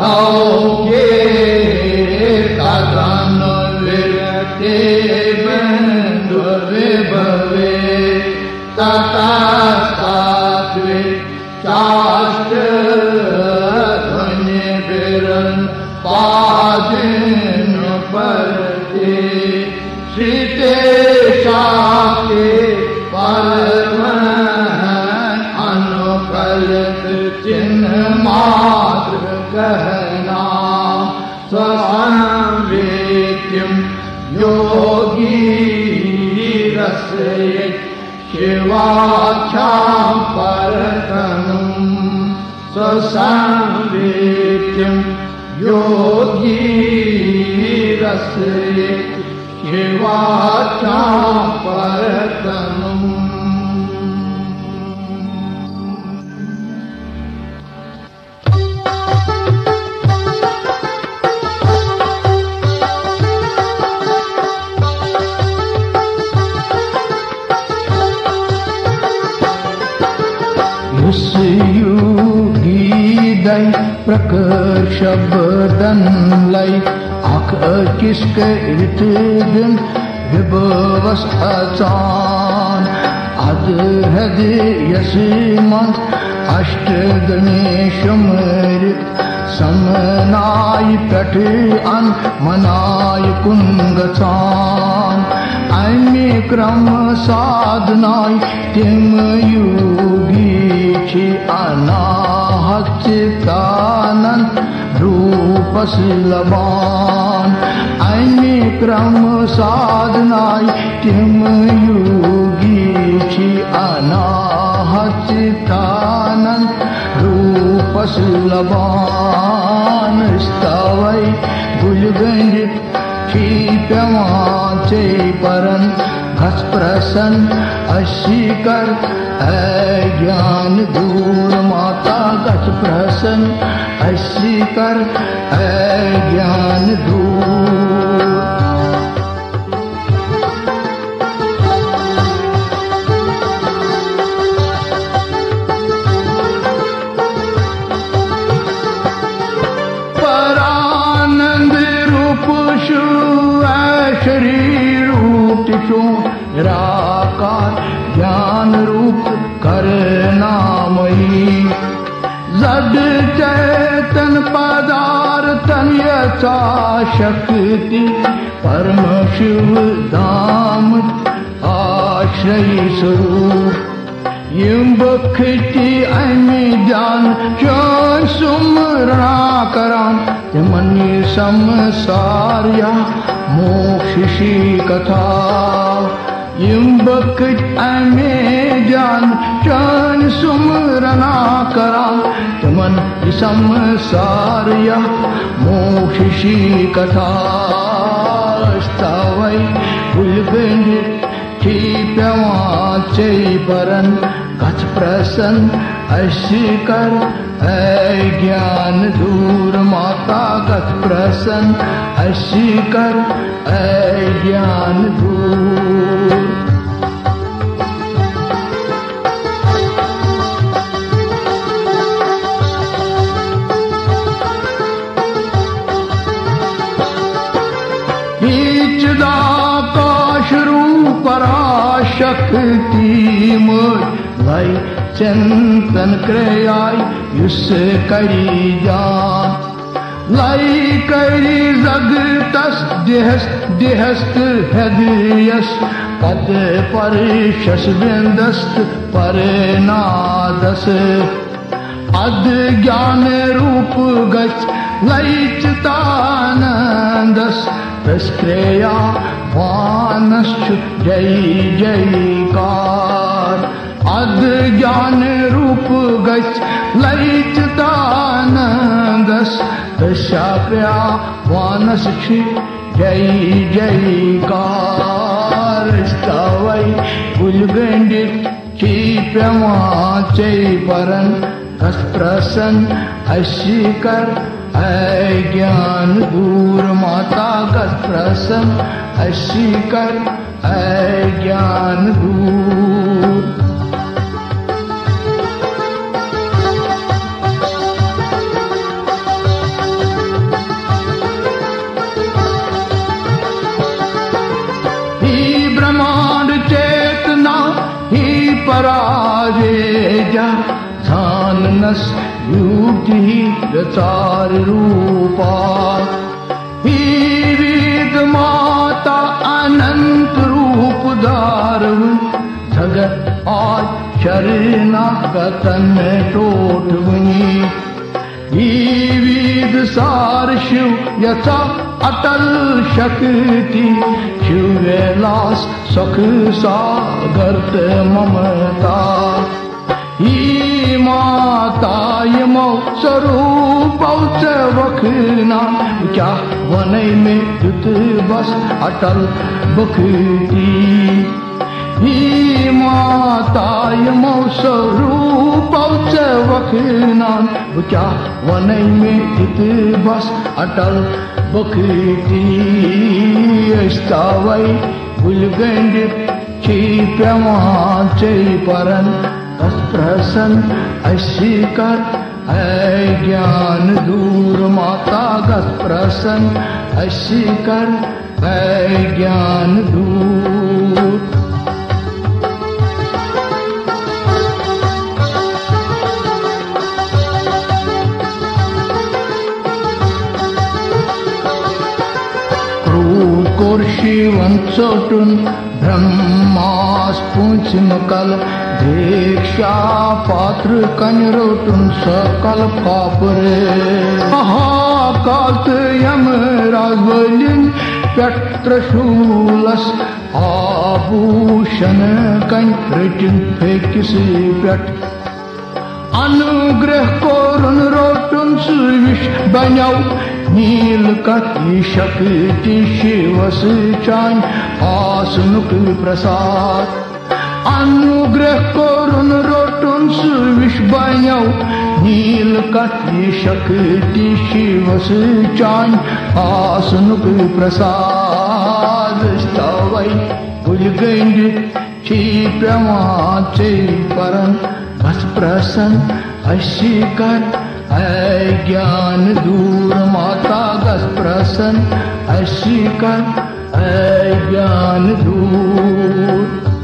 Okay कदन विरते बंधुवे भवे तथा सात्वे शास्त्र ध्वनि बिरन पादिन परते श्रीते शाके परम अनुकलित चिन्ह मात्र कहना स्वसंवेद्यम योगी रसये शिवाख्यां परतनुं स्वसंवेद्यम योगी रसये शिवाख्यां परतनुं। प्रकर शब्दन लय आख किसक इतगन विभवस अचान अद हृदय यशमन अष्ट गणेश मृत समनाय पठ अन मनाय कुंगचान अन्य क्रम साधनाय तिम योगी छि अनाहत चित्तानंद रूपस लबान अन्य क्रम साधनाय तिम योगी छि अनाहत चित्तानंद रूपस लबान स्तवै गुलगंज छी प्यवाचे परन घस प्रसन्न अशिकर ज्ञान दूर माता गच प्रसन्न अशिकर ज्ञान दूर। परानंद रूप शु शरीर रूप शु निराकार ज्ञान रूप करनामयी जड चैतन पदार्थन यथा शक्ति परम शिव धाम आश्रय स्वरूप यम बखती अमि ज्ञान चौन सुमरणा करान मनी संसार्या मोक्षी कथा यम बखत अमि ज्ञान चौन सुमरणा करान मन संसार्या मोक्षी कथा स्तवै गुलगंज छी प्यवाचे परन गच प्रसन्न अशिकर ज्ञान दूर माता गच प्रसन्न अशिकर ज्ञान दूर। पराशक्ति मई चिंतन क्रियाय युस करी जान लाई करी जगतस देहस्त हृदयस पद परिशस बिंदस्त परिनादस अद ज्ञान रूप गच लयितानंदस तस्क्रिया वानश्च जय जयकार अद ज्ञान रूप गच लयितानंदस तस्या वानश्च जय जयकार स्तवै गुलगंज छी प्यवाचे परन घस प्रसन्न अशिकर ज्ञान दूर माता गच प्रसन्न अशिकर ज्ञान दूर। तेजा झाननस युक्ति रचार रूपा ही वेद माता अनंत रूप धारण जगत आश्चर्य कथन टोटवनी ही वेद सार शिव यथा अटल शक्ति शिव विलास सुख सागर ममता ही माता यमो स्वरूप वखना क्या वनय में युत बस अटल बखती ही माता यमो स्वरूप वखना क्या वनय में युत बस अटल बखती वै गुलगंड छी पेवा चे परन प्रसन्न अशी कर ज्ञान दूर माता गस प्रसन्न अशी कर ज्ञान दूर क्रूर कोर्शिवन चोटुन ब्रह्मास पुंचन कल दीक्षा पात्र कन्रोटुन सकल कापरे महाकात यम राजवलिन पेट्रशूलस आभूषण कंट्रिटिन फेकिस पेट अनुग्रह कोरुन रोटुन सुविश बन्यौ नीलकंठ शक्ति शिवस चान आसनुक प्रसाद अनुग्रह कोरुन रोटुन सुविश बन्यौ नीलकंठ शक्ति शिवस चान आसनुक प्रसाद स्तवै गुलगंड छी पेवा चे परन बस प्रसन्न अशी कर ज्ञान दूर माता गस प्रसन्न अशी कर ज्ञान दूर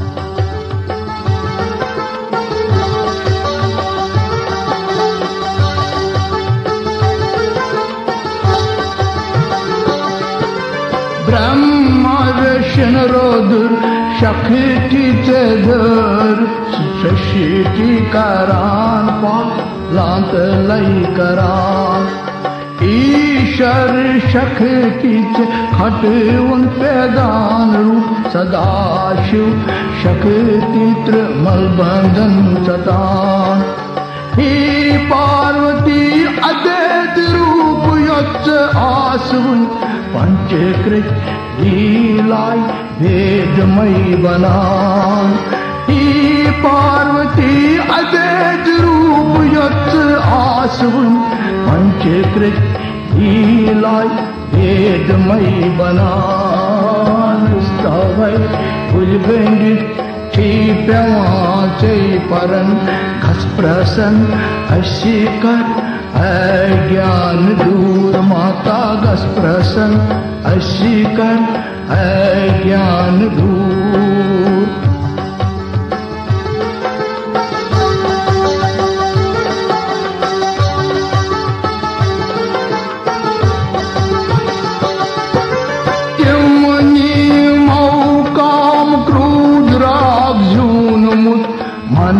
ब्रह्मा विष्णु रुद्र शक्ति चर शक्ति करान पालांत लय करान ईश्वर शक्ति खट उन पैदान रूप सदाशिव शक्ति त्रिमल बंधन सदान ही पार्वती अद्वैत रूप यच्च आसुन पंचकृत लीलाय वेदमय बनान ही पार्वती अद्वैत रूप यच्च आसुन पंचकृत लीलाय वेदमय बनान स्तवै गुलगंड छी पेवा चे परन घस प्रसन्न अशी कर ज्ञान दूर माता गस प्रसन्न अशी कर ज्ञान दूर तिमनी मौकाम क्रोध राग जून मुत मन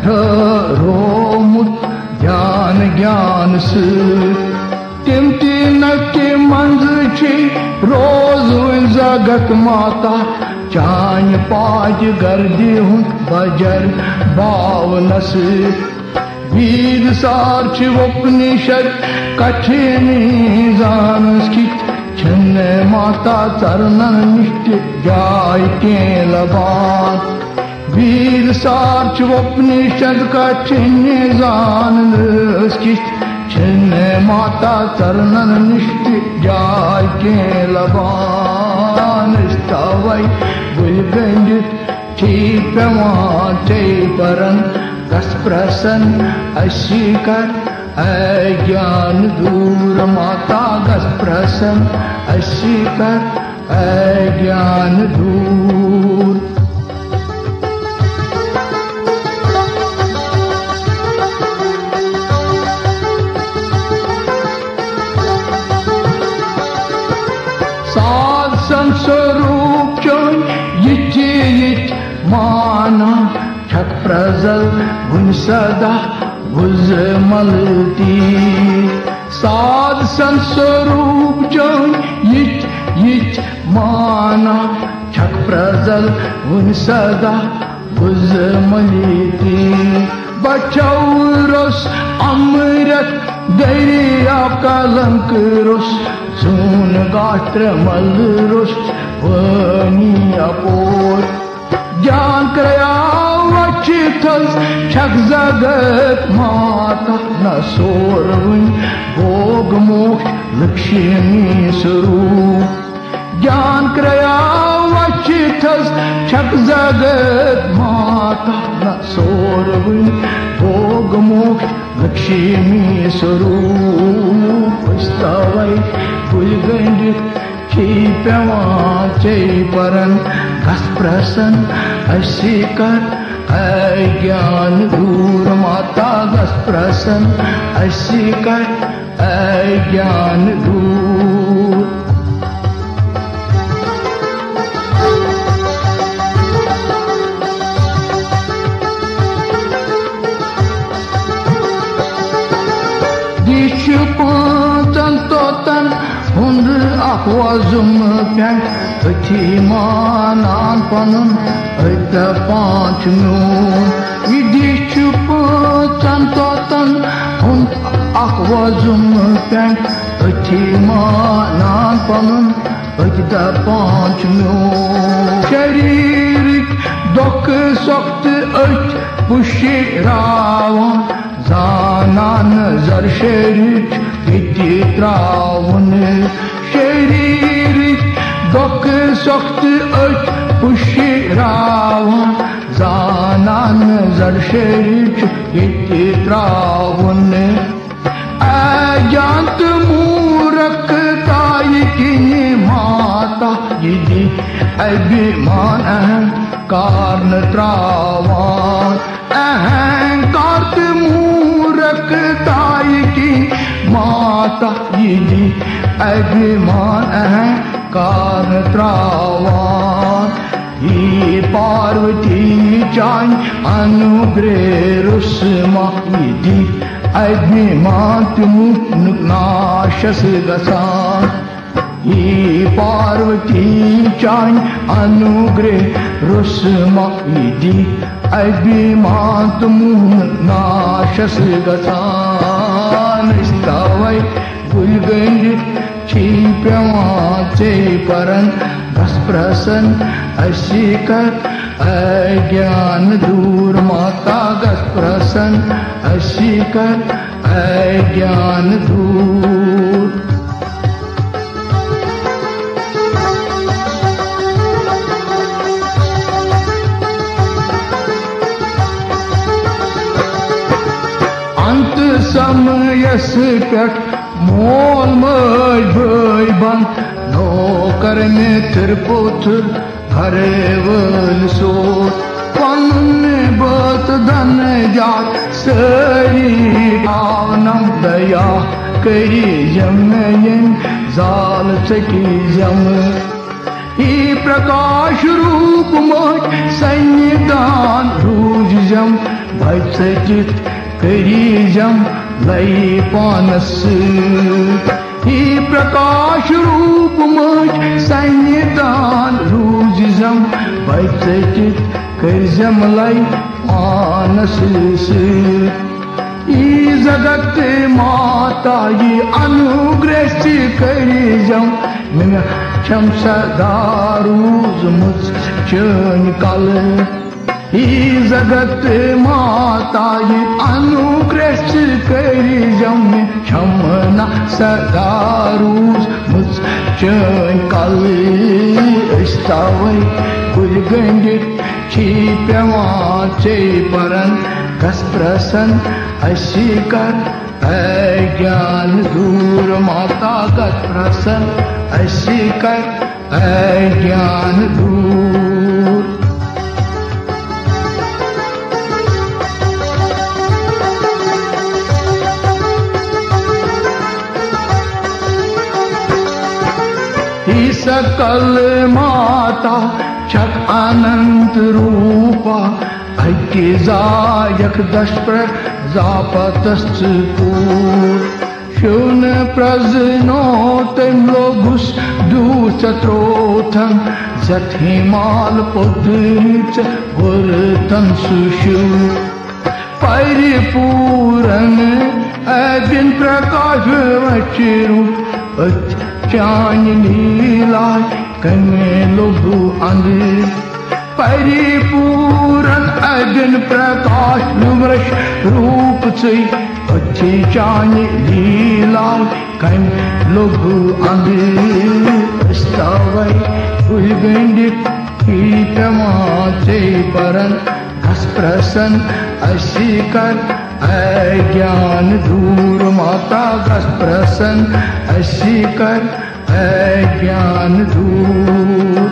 रोमुत ज्ञान ज्ञान से तिम तीन के मंज छी रोज जगत माता चान पाज गर्दी हूँ बजर बावनस वीर सार्च उपनिषद कठिनी जानस्कित छन्न माता चरणन निष्ठ जाय के लबान वीर सार्च उपनिषद कठिनी जानस्कित छन्न माता चरणन निष्ठ जाय के लबान स्तवै गुलगंड छी पेवा चे परन गस प्रसन्न अशी कर ज्ञान दूर माता गस प्रसन्न अशी कर ज्ञान दूर स्वरूप चोन यिच माना छक प्रजल गुन सदा बुजमलती साध स्वरूप चोन यिच माना छक प्रजल गुन सदा बुजमलती बचौरस अमृत दरिया कलंक रुस सून गात्र मल रुस वनी अपोर ज्ञान करया वचिथल छक जगत माता न सोरवन भोग मोक्ष लक्ष्मी स्वरूप ज्ञान करया वचिथल छक जगत माता न सोरवन भोग मोक्ष लक्ष्मी स्वरूप तवै गुलगंडित छी पेवान चे परन गस प्रसन्न असी कर ज्ञान दूर माता गस प्रसन्न असी कर ज्ञान दूर पांचन तोतन हुंद अखवजुम प्यान अथी मानान पनुन अत पांच नून विदिश पांचन तोतन हुंद अखवजुम प्यान अथी मानान पनुन अत पांच नून शरीर दुख सख्त अच पुशिरावन जानान जर शरीर विधि त्रावन शरीर दुख सख्त अच पुशिरावन जानान जर शरीर विधि त्रावन अजांत मूरख ताई की माता यदि अभिमान अहंकार न त्रावन अहंकार ताई की माता यदि अभिमान अहंकार त्रावान ही पार्वती चान अनुग्रह रुस्मा यदि अभिमान नाशस गसान ही पार्वती चान अनुग्रह रुस्मा यदि अभिमान नाशस गसान तवै गुलगंडित छी पेवान चे परन गस प्रसन्न असी कर ज्ञान दूर माता गस प्रसन्न असी कर ज्ञान दूर समयस पेट मोल मज भई बंद नौकर में पुत्र घरे वल सोत पन्न बत धन जात सरी आवनम दया करी जमयन जाल चकी जम ही प्रकाश रूप मोच सन्निधान रूज जम भजचित करी जम लई पानस ही प्रकाश रूप मोच सन्निधान रूज जम भजचित कर जम लई पानस ई जगत माता ये अनुग्रह करी जम क्षम सदा रूज मुझ चन कल ही जगत माता ये अनुग्रह करी जम क्षमना सदा रूज मुझ चन कल तवै गुलगंडित छी पेवान चे परन गस प्रसन्न असी कर ज्ञान दूर माता गस प्रसन्न असी कर ज्ञान दूर सकल माता छक अनंत रूपा ऐक्यजायक दशप्र जापतस्त पूर शुन प्रजनो तम लोगुस दूचत्रोथन जत हिमाल पुद्च गुरतन सुशु परिपूरन अदिन प्रकाश वचिरु चान लीला कमे लोगु अंध परिपूरन अदिन प्रकाश विमृश रूप से अच्छी चान लीला कम लोगु अंध स्तवै उलगंडित की तमाचे परन हस प्रसन्न अशिकर अज्ञान दूर माता गस प्रसन्न अशिकर अज्ञान दूर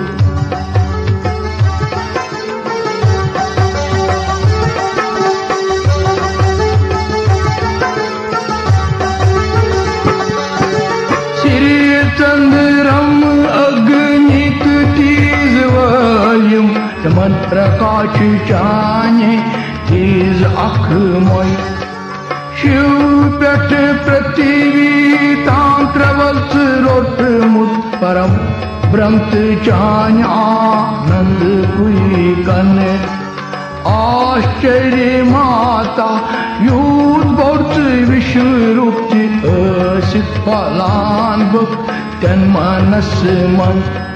श्री चंद्रम अग्निक तीज वायुम मन प्रकाश चाने तीज अखमय शिव पेट पृथ्वी तांत्रवल्स रोट मुद परम ब्रह्मत चान आनंद कुई कन आश्चर्य माता यूत बौद्ध विश्व रूप असित फलान बुक तन मनस मन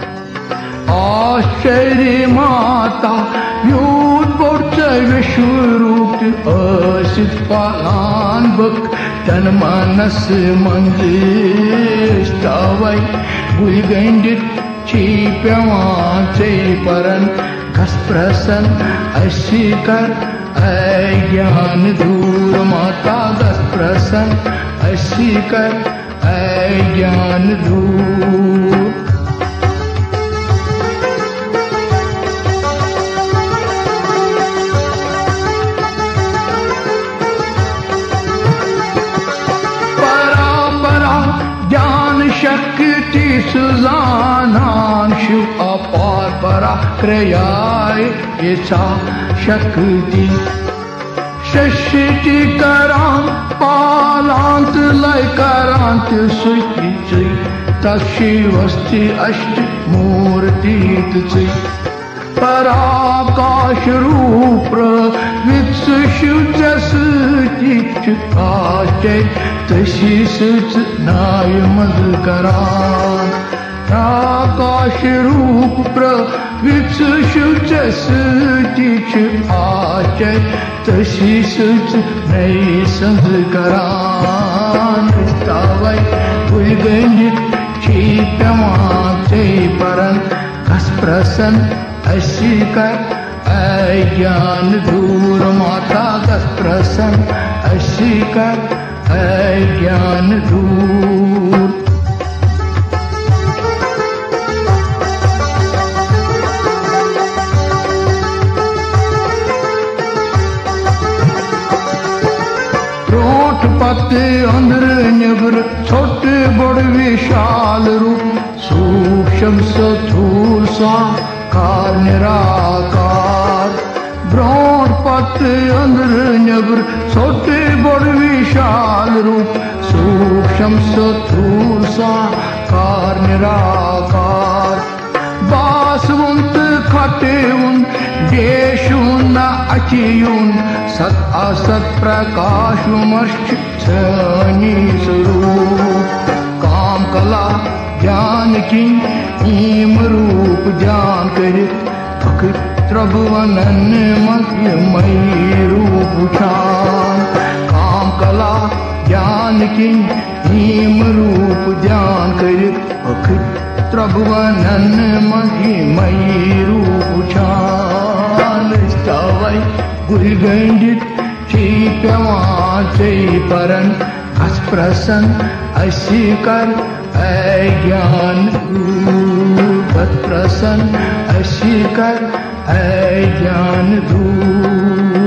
आश्चर्य माता यूत बौद्ध विश्व रूप असित फलान बुक तन मनस मन स्तवै बुलगंडित छी पेवान से परन घस प्रसन्न अशिकर अज्ञान दूर माता घस प्रसन्न अशिकर अज्ञान दूर परा ज्ञान शक्ति सुजानान शिव अपार परा क्रियाय इच्छा शक्ति शशि करां पालांत लय करांत सुखी चै तशिवस्ति अष्ट मूर्ति चै पराकाश रूप वित्स शिव जस चिच आश्चर्य तशी सुच नाय मद करान आकाश रूप प्रवित्स शिव जस चिच आश्चर्य तशी सुच नई संध करान स्तवै उलगंडित छी पेवाचे परन घस प्रसन्न अशिकर अज्ञान दूर माता घस प्रसन्न अशिकर अज्ञान दूर रोट पत्ते अंदर निबर छोटे बड़ विशाल रूप सूक्ष्म स्थूल साकार निराकार ब्रह्म पत्ते अंदर निबर छोटे बड़ विशाल रूप सूक्ष्म स्थूल साकार निराकार बासवंत खटेउन देशुन अचियुन सत असत प्रकाश विमर्श छनी स्वरूप काम कला ज्ञान की ईम रूप ज्ञान करित त्रिभुवनन मई रूप छान काम कला ज्ञान की ईम रूप ज्ञान करित त्रिभुवनन मई रूप छान स्तवै गुलगंडित छी पेवाचे परन घस प्रसन्न अशिकर अज्ञान दूर प्रसन्न अशिकर अज्ञान दूर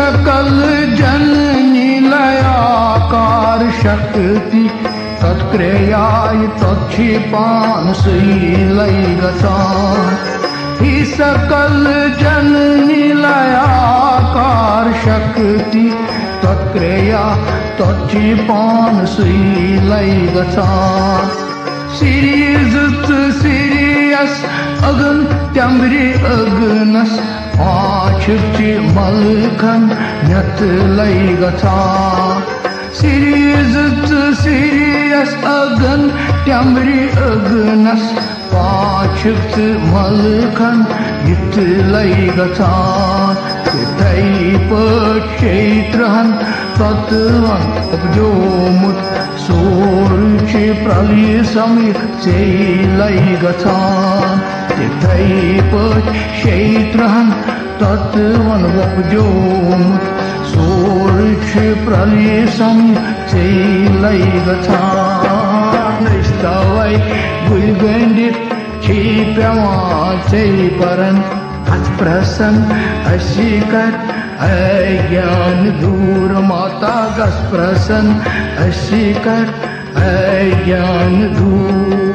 सकल जननी लयाकार शक्ति तत्क्रियाय तत्छि पानसई लय गसान ही सकल जननी लयाकार शक्ति तत्क्रिया तत्छि पानसई लय गसान सिरिजत सिरियस अगन त्यम्रि अगनस पाछुचि मलखन नत लय गसान सिरिजत सिरियस अगन त्यम्रि अगनस पाछुच मलखन यत लय गसान तिथै पट क्षेत्रहन तत्वन उपजोमुत सोरुच प्रलय समित से लय गसान तिथै पट क्षेत्रहन तत्वन उपजोमुत सोरुच प्रलय समित से लय गसान तवै गुलगंडित छी पेवान से परन अच प्रसन्न अशी कर अज्ञान दूर माता गस प्रसन्न अशी कर अज्ञान दूर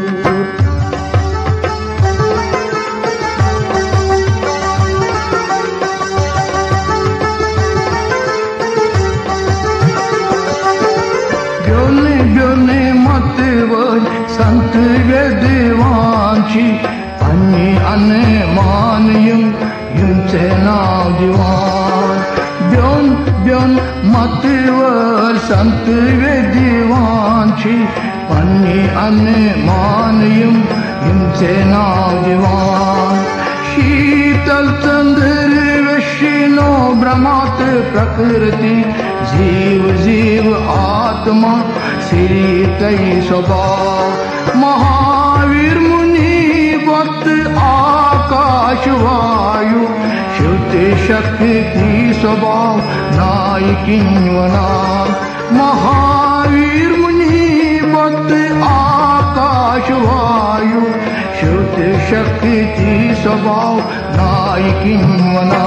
ब्योने ब्योने मत वह संत वेदवांची अन्य अन्य मान युंचे नाव दीवान ब्योन ब्योन मतवर संत वेदवान छी अन्य अन्य मान युंचे नाव दीवान शीतल चंद्र विष्णु ब्रह्मात प्रकृति जीव जीव आत्मा श्री तई स्वभाव महावीर मुनि भक्त आकाश वायु शुद्ध शक्ति स्वभाव नायकिन्वना महावीर मुनि भक्त आकाश वायु शुद्ध शक्ति स्वभाव नायकिन्वना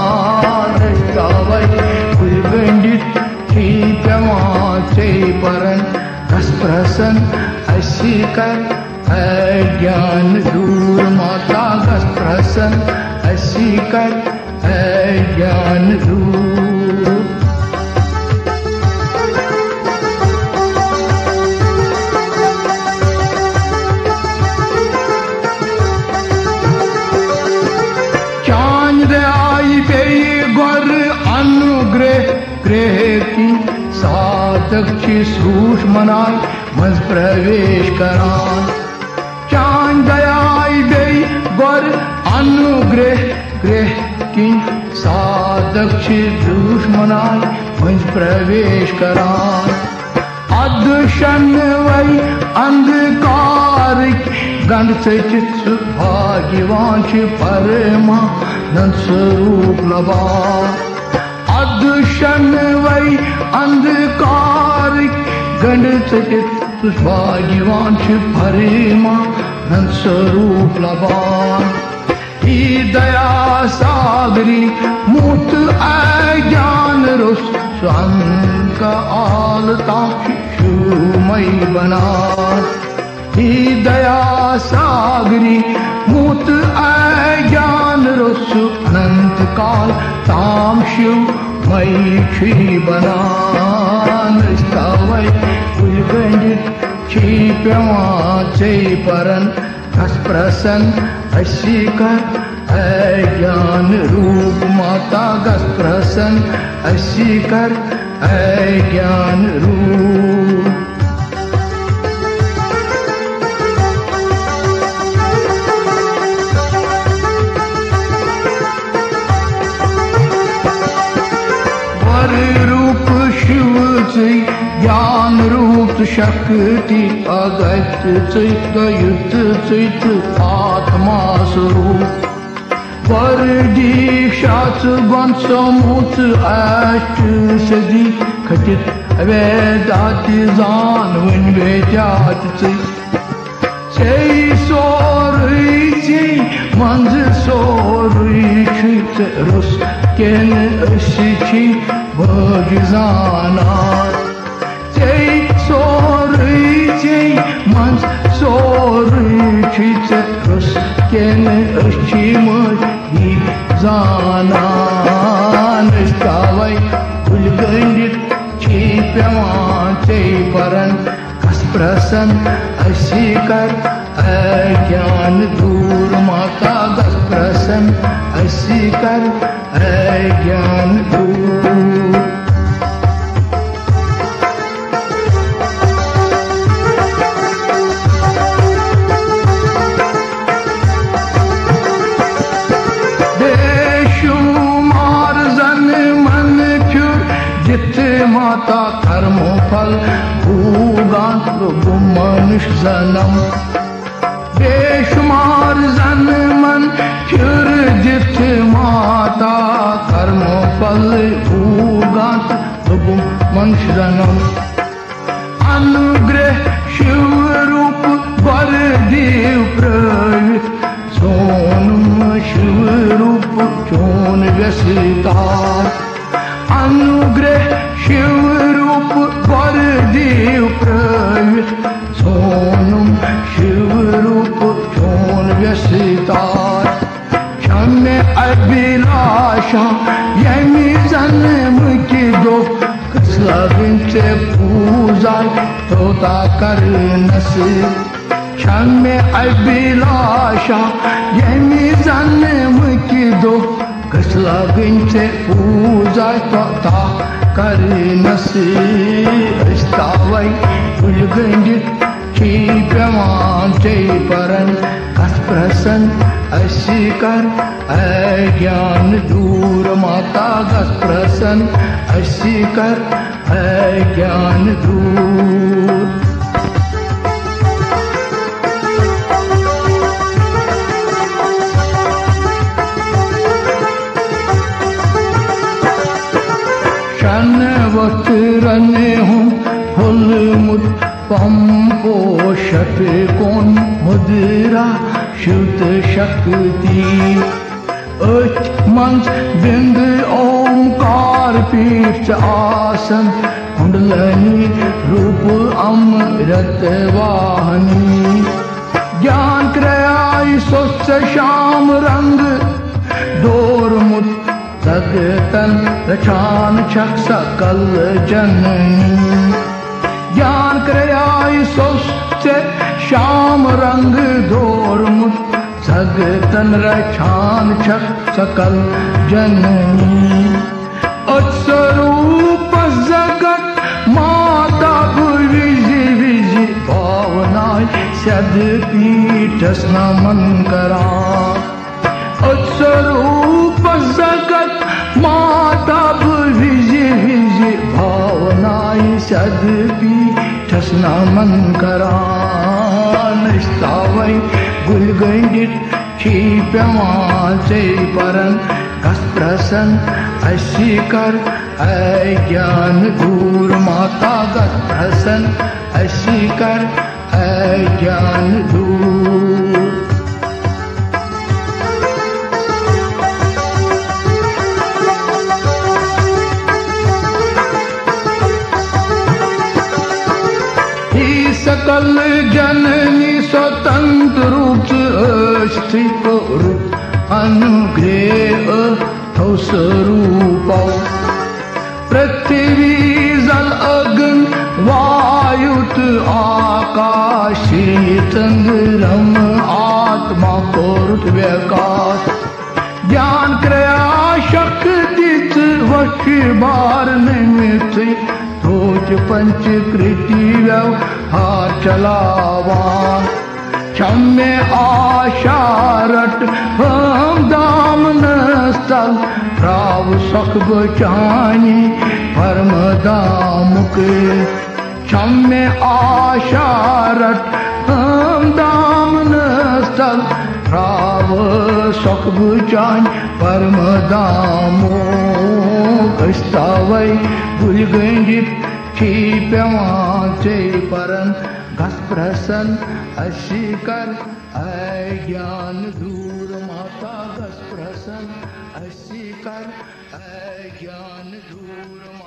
गुलगंडित छी पेवान से परन कस प्रसन्न अशी कर अज्ञान दूर माता गस प्रसन्न अशी कर अज्ञान दूर चांद आई गई गर अनुग्रह ग्रह की साधक छी सूक्ष्मनाय मज प्रवेश करान चांद आई गई गर अनुग्रह ग्रह की साधक छी दुश्मनाय मज प्रवेश करान अदशन वै अंधकार गंध सचित भाग्यवान छी परमानंद स्वरूप लबान अदशन वै अंधकार गंध सचित भाग्यवान छी परमानंद स्वरूप लबान ही दया सागरी मूत अज्ञान रुस स्वांग आलता शिशुमय बना ही दया सागरी मूत अज्ञान रुस अनंत काल ताम शिवमय क्षी बना गुलगंडित छी पेवान से परन कस प्रसन्न अशी कर अज्ञान रूप माता गस प्रसन्न अशी कर अज्ञान रूप वर रूप शिव से ज्ञान रूप शक्ति अगत चित युत चित आत्मा स्वरूप वर दीक्षा वंशमुत अष्ट सदी खचित वेदाति जान वन वेदात से सोरुई मंज सोरुई रुस केन अशी भगजानार चे सोरई मंज सोरई रस केन अशी मही जानान तवै गुलगंडित पेवान चे परन कस प्रसन अशी कर ज्ञान दूर माता कस प्रसन अशी कर ज्ञान दूर बेशुमार जन मन क्यों जित माता कर्मों फल भूगान मनुष्य जन्म बेशुमार जन मन फिर जित माता कर्मों फल भूगान मनुष्य जन्म अनुग्रह शिव रूप वर देव प्रवित सोनम शिव रूप चोन व्यसितार अनुग्रह शिव रूप वर देव प्रवित सोनम शिव रूप चोन व्यसितार क्षम्य अभिलाषा यमी जन्म की दो कसलबिंचे पूजा तोता कर नसीब क्षम्य अभिलाषा यमी जन्म की दो कसलबिंचे पूजा तोता कर नसीब तवै गुलगंडित पेवान चे परन कस प्रसन अशी कर ज्ञान दूर माता कस प्रसन अशी कर ज्ञान दूर शनवत रने हूँ फुल मुद पंपोषट कौन मुद्रा शुद्ध शक्ति अच मंच बिंद ओंकार पीठ आसन कुंडलनी रूप अमृत वाहनी ज्ञान क्रियाई स्वच्छ श्याम रंग डोरमुत तगतन रचान छक सकल जननी ज्ञान क्रियाई स्वच्छ श्याम रंग डोरमुत सगतन रचान छक सकल जननी अत्स्वरूप जगत माता विजि विजि भावनाय सद पीठस नमन करा अत्स्वरूप जगत माता विजि विजि भावनाय सद पीठस नमन करा तवै गुलगंडित पेवान चे परन कस प्रसन अशी कर ज्ञान दूर माता कस प्रसन अशी कर ज्ञान दूर सकल जननी स्वतंत्र रूप अस्तित्व रूप अनुग्रह स्वरूप पृथ्वी जल अग्न वायुत आकाशी चंद्रम आत्मा कोरुत व्यकाश ज्ञान क्रिया शक्ति वश बार निमित्त सोच पंचकृति व्यवहार चलावान क्षम्य आशारट हम दामन स्थल प्राव सख बचानी परम दामुक क्षम्य आशारट हम दामन स्थल प्राव सख बचानी परम दामुक तवै गुलगंडित पेवान चे परन कस प्रसन अशी कर ज्ञान दूर माता कस प्रसन अशी कर है ज्ञान धूर